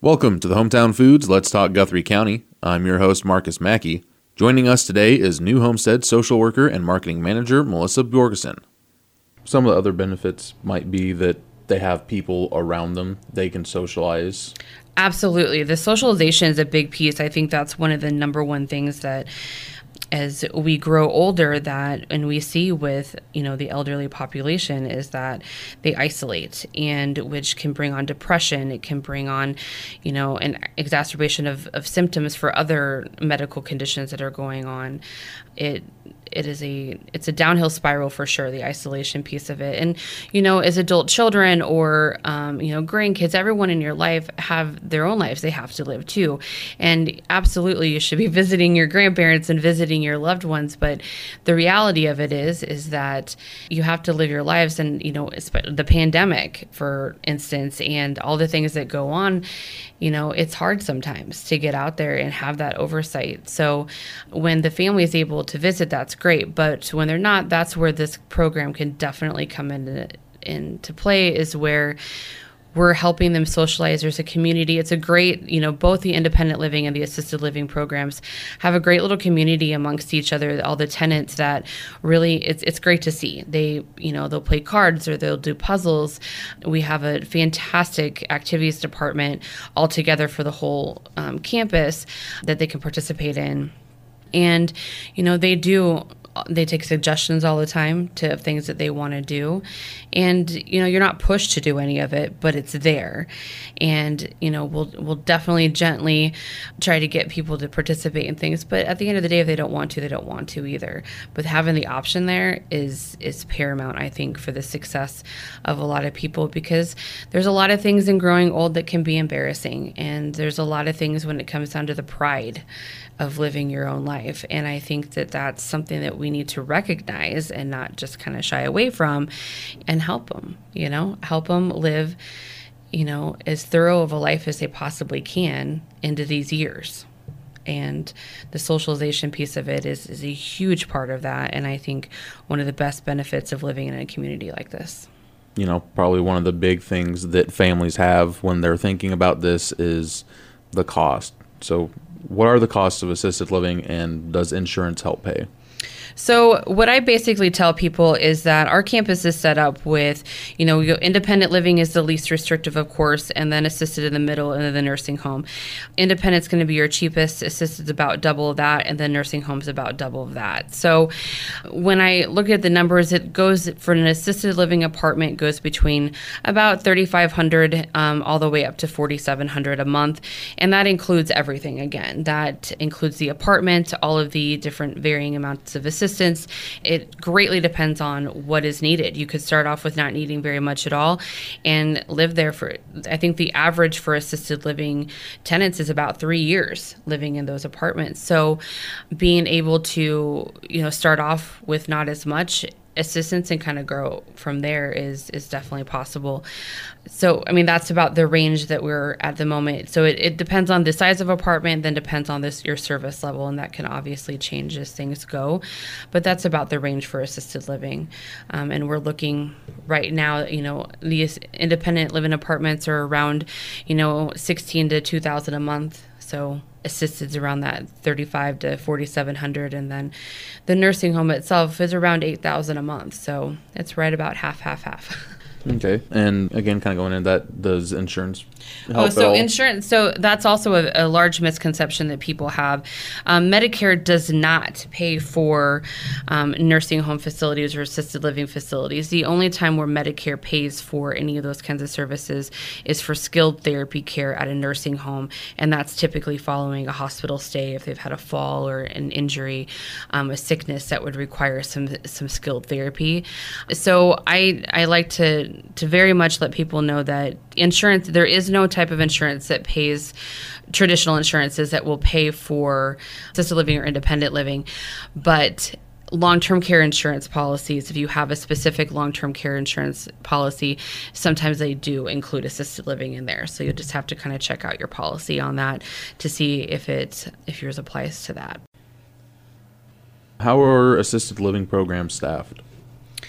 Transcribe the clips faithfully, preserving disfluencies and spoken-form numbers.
Welcome to the Hometown Foods Let's Talk Guthrie County. I'm your host, Marcus Mackey. Joining us today is New Homestead social worker and marketing manager, Melissa Bjorgeson. Some of the other benefits might be that they have people around them they can socialize. Absolutely. The socialization is a big piece. I think that's one of the number one things that as we grow older that and we see with, you know, the elderly population is that they isolate, and which can bring on depression. It can bring on, you know, an exacerbation of, of symptoms for other medical conditions that are going on. It it is a it's a downhill spiral for sure, the isolation piece of it. And, you know, as adult children or, um, you know, grandkids, everyone in your life have their own lives they have to live too. And absolutely, you should be visiting your grandparents and visiting your loved ones. But the reality of it is, is that you have to live your lives. And, you know, the pandemic, for instance, and all the things that go on, you know, it's hard sometimes to get out there and have that oversight. So when the family is able to visit, that's great. But when they're not, that's where this program can definitely come into, into play, is where we're helping them socialize. There's a community. It's a great, you know, both the independent living and the assisted living programs have a great little community amongst each other, all the tenants that really, it's it's great to see. They, you know, they'll play cards or they'll do puzzles. We have a fantastic activities department all together for the whole um, campus that they can participate in. And, you know, they do, they take suggestions all the time to things that they want to do. And, you know, you're not pushed to do any of it, but it's there. And, you know, we'll, we'll definitely gently try to get people to participate in things. But at the end of the day, if they don't want to, they don't want to either. But having the option there is, is paramount, I think, for the success of a lot of people, because there's a lot of things in growing old that can be embarrassing. And there's a lot of things when it comes down to the pride of living your own life. And I think that that's something that we need to recognize and not just kind of shy away from, and help them, you know, help them live, you know, as thorough of a life as they possibly can into these years. And the socialization piece of it is, is a huge part of that. And I think one of the best benefits of living in a community like this. You know, probably one of the big things that families have when they're thinking about this is the cost. So what are the costs of assisted living, and does insurance help pay? So what I basically tell people is that our campus is set up with, you know, independent living is the least restrictive, of course, and then assisted in the middle, and then the nursing home. Independent's going to be your cheapest, assisted's about double of that, and then nursing home's about double of that. So when I look at the numbers, it goes for an assisted living apartment goes between about thirty-five hundred dollars um, all the way up to forty-seven hundred dollars a month, and that includes everything. Again, that includes the apartment, all of the different varying amounts of assistance. It greatly depends on what is needed. You could start off with not needing very much at all and live there for, I think the average for assisted living tenants is about three years living in those apartments. So being able to, you know, start off with not as much assistance and kind of grow from there is is definitely possible. So, I mean, that's about the range that we're at the moment. So it, it depends on the size of apartment, then depends on this your service level, and that can obviously change as things go. But that's about the range for assisted living. Um, and we're looking right now, you know, these independent living apartments are around, you know, sixteen to two thousand a month. So assisted's around that thirty-five to forty-seven hundred, and then the nursing home itself is around eight thousand a month. So it's right about half, half, half. Okay. And again, kind of going into that, does insurance help Oh, so at all? insurance. So that's also a, a large misconception that people have. Um, Medicare does not pay for um, nursing home facilities or assisted living facilities. The only time where Medicare pays for any of those kinds of services is for skilled therapy care at a nursing home, and that's typically following a hospital stay if they've had a fall or an injury, um, a sickness that would require some some skilled therapy. So I I like to to very much let people know that insurance, there is no type of insurance that pays, traditional insurances that will pay for assisted living or independent living, but long-term care insurance policies, if you have a specific long-term care insurance policy, sometimes they do include assisted living in there. So you'll just have to kind of check out your policy on that to see if it if yours applies to that. How are assisted living programs staffed?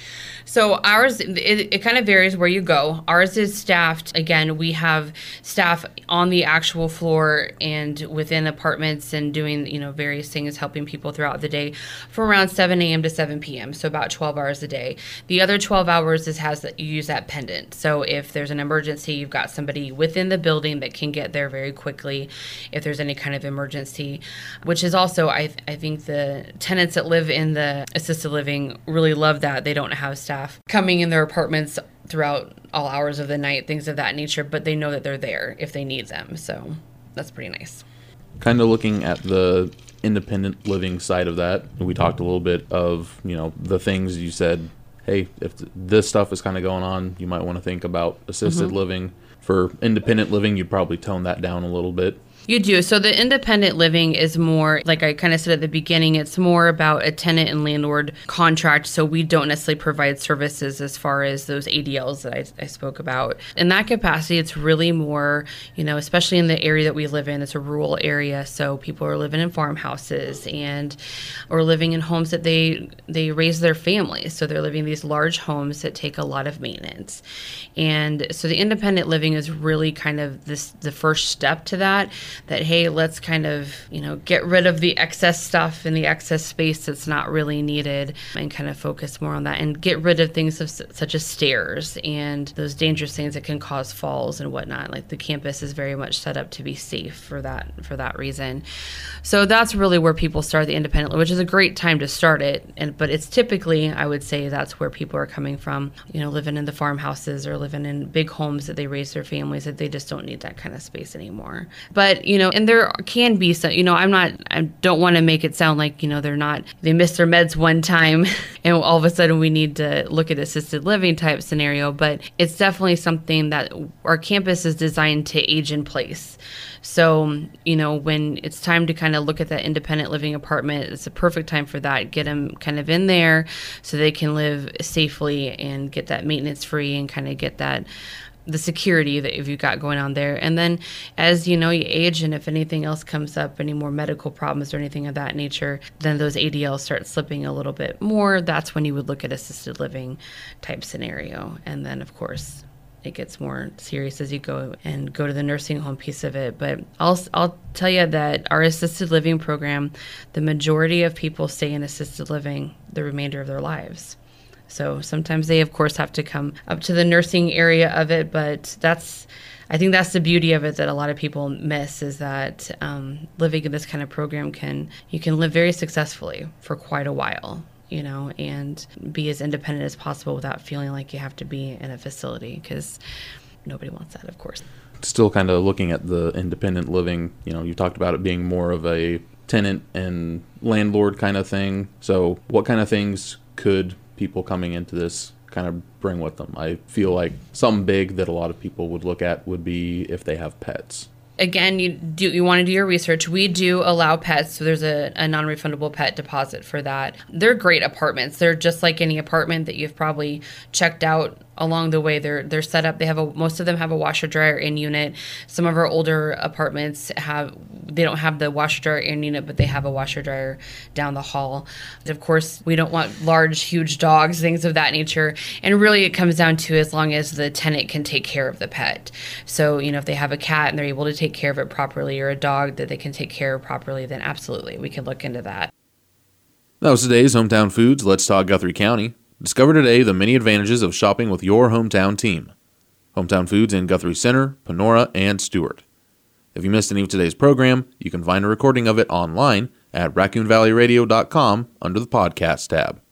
So ours, it, it kind of varies where you go. Ours is staffed. Again, we have staff on the actual floor and within apartments and doing, you know, various things, helping people throughout the day from around seven a.m. to seven p.m. So about twelve hours a day. The other twelve hours is has that you use that pendant. So if there's an emergency, you've got somebody within the building that can get there very quickly if there's any kind of emergency, which is also, I, I think the tenants that live in the assisted living really love that. They don't have staff coming in their apartments throughout all hours of the night, things of that nature, but they know that they're there if they need them. So that's pretty nice. Kind of looking at the independent living side of that, we talked a little bit of, you know, the things you said, hey, if this stuff is kind of going on, you might want to think about assisted mm-hmm. living. For independent living, you'd probably tone that down a little bit. You do. So the independent living is more, like I kind of said at the beginning, it's more about a tenant and landlord contract. So we don't necessarily provide services as far as those A D Ls that I, I spoke about. In that capacity, it's really more, you know, especially in the area that we live in, it's a rural area. So people are living in farmhouses and or living in homes that they they raise their families. So they're living in these large homes that take a lot of maintenance. And so the independent living is really kind of this the first step to that. That, hey, let's kind of, you know, get rid of the excess stuff and the excess space that's not really needed and kind of focus more on that and get rid of things of, such as stairs and those dangerous things that can cause falls and whatnot. Like the campus is very much set up to be safe for that for that reason. So that's really where people start the independent, which is a great time to start it. And but it's typically, I would say, that's where people are coming from, you know, living in the farmhouses or living in big homes that they raise their families that they just don't need that kind of space anymore. But you know, and there can be some, you know, I'm not, I don't want to make it sound like, you know, they're not, they missed their meds one time and all of a sudden we need to look at assisted living type scenario, but it's definitely something that our campus is designed to age in place. So, you know, when it's time to kind of look at that independent living apartment, it's a perfect time for that. Get them kind of in there so they can live safely and get that maintenance free and kind of get that the security that if you've got going on there. And then as you know, you age and if anything else comes up, any more medical problems or anything of that nature, then those A D Ls start slipping a little bit more. That's when you would look at assisted living type scenario. And then of course it gets more serious as you go and go to the nursing home piece of it. But I'll I'll tell you that our assisted living program, the majority of people stay in assisted living the remainder of their lives. So sometimes they, of course, have to come up to the nursing area of it, but that's, I think that's the beauty of it that a lot of people miss is that um, living in this kind of program can, you can live very successfully for quite a while, you know, and be as independent as possible without feeling like you have to be in a facility because nobody wants that, of course. Still kind of looking at the independent living, you know, you talked about it being more of a tenant and landlord kind of thing. So what kind of things could people coming into this kind of bring with them? I feel like something big that a lot of people would look at would be if they have pets. Again, you do you want to do your research. We do allow pets, so there's a, a non-refundable pet deposit for that. They're great apartments. They're just like any apartment that you've probably checked out along the way. They're they're set up. They have a most of them have a washer dryer in unit. Some of our older apartments have they don't have the washer dryer in unit, but they have a washer dryer down the hall. Of course, we don't want large, huge dogs, things of that nature. And really, it comes down to as long as the tenant can take care of the pet. So you know, if they have a cat and they're able to take care of it properly, or a dog that they can take care of properly, then absolutely, we can look into that. That was today's Hometown Foods. Let's talk Guthrie County. Discover today the many advantages of shopping with your hometown team. Hometown Foods in Guthrie Center, Panora, and Stewart. If you missed any of today's program, you can find a recording of it online at raccoon valley radio dot com under the podcast tab.